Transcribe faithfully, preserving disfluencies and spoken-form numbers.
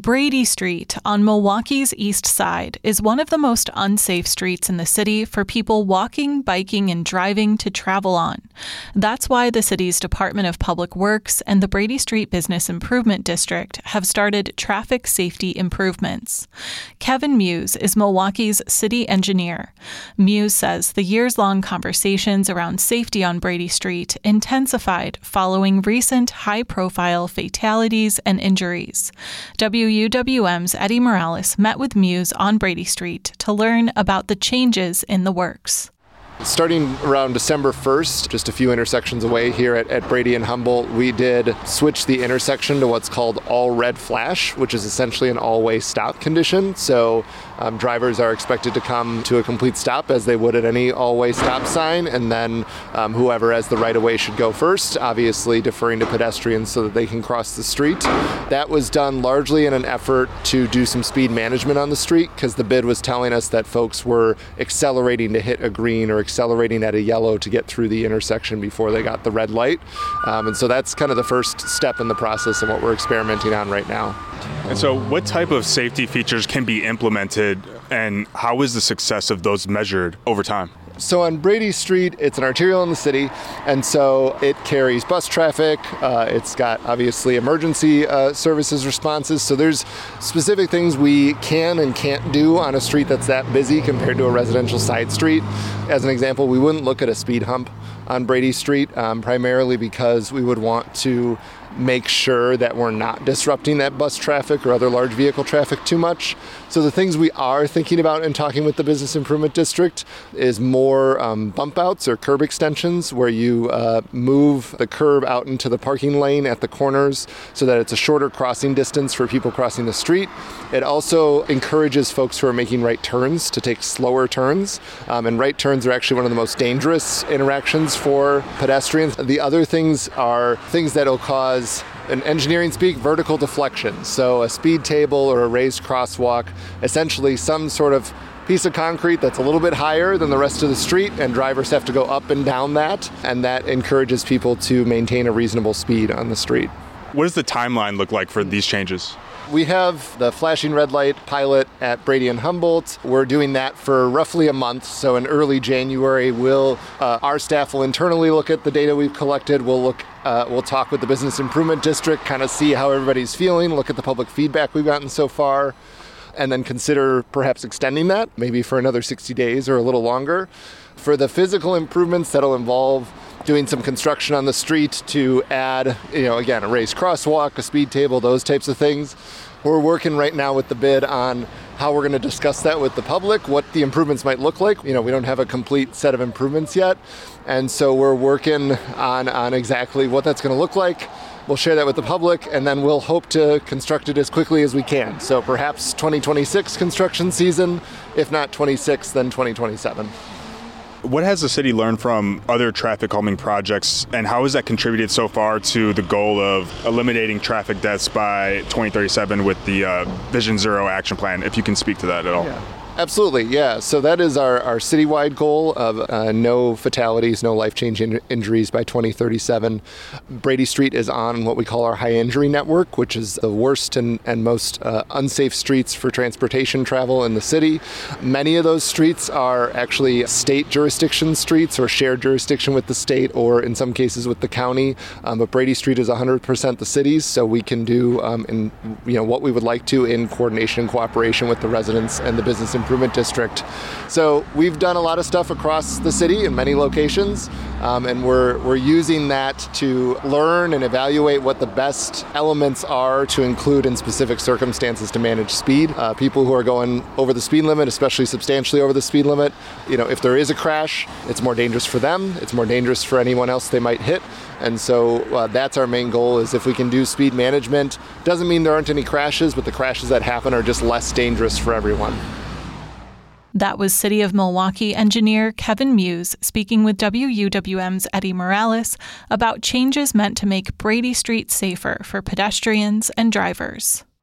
Brady Street on Milwaukee's east side is one of the most unsafe streets in the city for people walking, biking, and driving to travel on. That's why the city's Department of Public Works and the Brady Street Business Improvement District have started traffic safety improvements. Kevin Muse is Milwaukee's city engineer. Muse says the years-long conversations around safety on Brady Street intensified following recent high-profile fatalities and injuries. W U W M's Eddie Morales met with Muse on Brady Street to learn about the changes in the works. Starting around December first, just a few intersections away here at, at Brady and Humboldt, we did switch the intersection to what's called all red flash, which is essentially an all-way stop condition. So um, drivers are expected to come to a complete stop as they would at any all-way stop sign, and then um, whoever has the right-of-way should go first, obviously deferring to pedestrians so that they can cross the street. That was done largely in an effort to do some speed management on the street, because the bid was telling us that folks were accelerating to hit a green or accelerating at a yellow to get through the intersection before they got the red light. Um, and so that's kind of the first step in the process of what we're experimenting on right now. And so what type of safety features can be implemented, and how is the success of those measured over time? So on Brady Street, it's an arterial in the city, and so it carries bus traffic. Uh, it's got obviously emergency uh, services responses. So there's specific things we can and can't do on a street that's that busy compared to a residential side street. As an example, we wouldn't look at a speed hump on Brady Street, um, primarily because we would want to make sure that we're not disrupting that bus traffic or other large vehicle traffic too much. So the things we are thinking about and talking with the Business Improvement District is more um, bump outs or curb extensions, where you uh, move the curb out into the parking lane at the corners so that it's a shorter crossing distance for people crossing the street. It also encourages folks who are making right turns to take slower turns, um, and right turns are actually one of the most dangerous interactions for pedestrians. The other things are things that will cause, in engineering speak, vertical deflection. So a speed table or a raised crosswalk, essentially some sort of piece of concrete that's a little bit higher than the rest of the street, and drivers have to go up and down that, and that encourages people to maintain a reasonable speed on the street. What does the timeline look like for these changes? We have the flashing red light pilot at Brady and Humboldt. We're doing that for roughly a month. So in early January, we'll uh, our staff will internally look at the data we've collected. We'll look, uh, we'll talk with the Business Improvement District, kind of see how everybody's feeling, look at the public feedback we've gotten so far, and then consider perhaps extending that, maybe for another sixty days or a little longer. For the physical improvements, that'll involve doing some construction on the street to add, you know, again, a raised crosswalk, a speed table, those types of things. We're working right now with the bid on how we're going to discuss that with the public, what the improvements might look like. You know, we don't have a complete set of improvements yet. And so we're working on, on exactly what that's going to look like. We'll share that with the public, and then we'll hope to construct it as quickly as we can. So perhaps twenty twenty-six construction season, if not twenty-six, then twenty twenty-seven. What has the city learned from other traffic calming projects, and how has that contributed so far to the goal of eliminating traffic deaths by twenty thirty-seven with the uh, Vision Zero action plan, if you can speak to that at all? Yeah. Absolutely, yeah. So that is our, our citywide goal of uh, no fatalities, no life-changing injuries by twenty thirty-seven. Brady Street is on what we call our high injury network, which is the worst and, and most uh, unsafe streets for transportation travel in the city. Many of those streets are actually state jurisdiction streets or shared jurisdiction with the state, or in some cases with the county. Um, but Brady Street is one hundred percent the city's, so we can do um, in, you know, what we would like to in coordination and cooperation with the residents and the business Improvement District. So we've done a lot of stuff across the city in many locations, um, and we're we're using that to learn and evaluate what the best elements are to include in specific circumstances to manage speed. Uh, people who are going over the speed limit, especially substantially over the speed limit, you know, if there is a crash, it's more dangerous for them, it's more dangerous for anyone else they might hit. And so uh, that's our main goal, is if we can do speed management. Doesn't mean there aren't any crashes, but the crashes that happen are just less dangerous for everyone. That was City of Milwaukee engineer Kevin Muse speaking with W U W M's Eddie Morales about changes meant to make Brady Street safer for pedestrians and drivers.